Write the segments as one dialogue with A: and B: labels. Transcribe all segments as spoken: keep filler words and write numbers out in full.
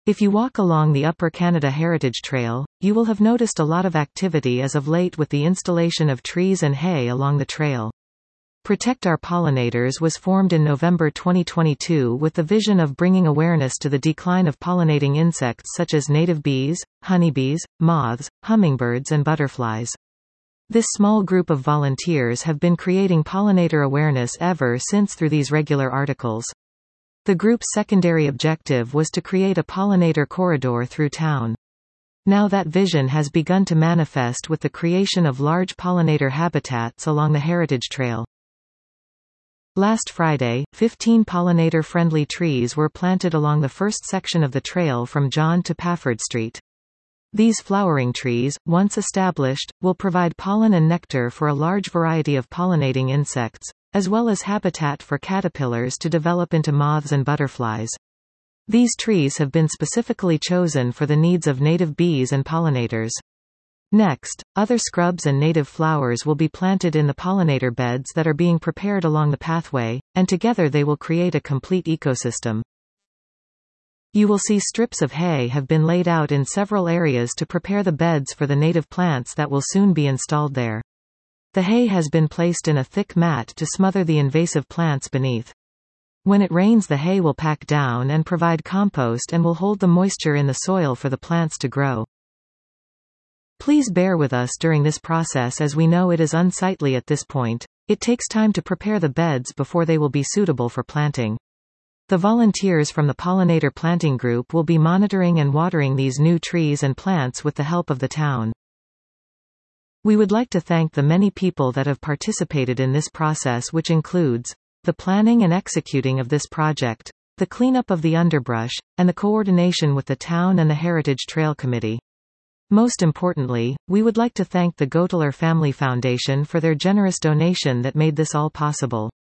A: If you walk along the Upper Canada Heritage Trail, you will have noticed a lot of activity as of late with the installation of trees and hay along the trail. Protect Our Pollinators was formed in November twenty twenty-two with the vision of bringing awareness to the decline of pollinating insects such as native bees, honeybees, moths, hummingbirds and butterflies. This small group of volunteers have been creating pollinator awareness ever since through these regular articles. The group's secondary objective was to create a pollinator corridor through town. Now that vision has begun to manifest with the creation of large pollinator habitats along the Heritage Trail. Last Friday, fifteen pollinator-friendly trees were planted along the first section of the trail from John to Pafford Street. These flowering trees, once established, will provide pollen and nectar for a large variety of pollinating insects, as well as habitat for caterpillars to develop into moths and butterflies. These trees have been specifically chosen for the needs of native bees and pollinators. Next, other scrubs and native flowers will be planted in the pollinator beds that are being prepared along the pathway, and together they will create a complete ecosystem. You will see strips of hay have been laid out in several areas to prepare the beds for the native plants that will soon be installed there. The hay has been placed in a thick mat to smother the invasive plants beneath. When it rains, the hay will pack down and provide compost and will hold the moisture in the soil for the plants to grow. Please bear with us during this process as we know it is unsightly at this point. It takes time to prepare the beds before they will be suitable for planting. The volunteers from the pollinator planting group will be monitoring and watering these new trees and plants with the help of the town. We would like to thank the many people that have participated in this process, which includes the planning and executing of this project, the cleanup of the underbrush, and the coordination with the town and the Heritage Trail Committee. Most importantly, we would like to thank the Goteler Family Foundation for their generous donation that made this all possible.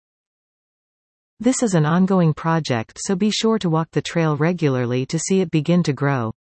A: This is an ongoing project, so be sure to walk the trail regularly to see it begin to grow.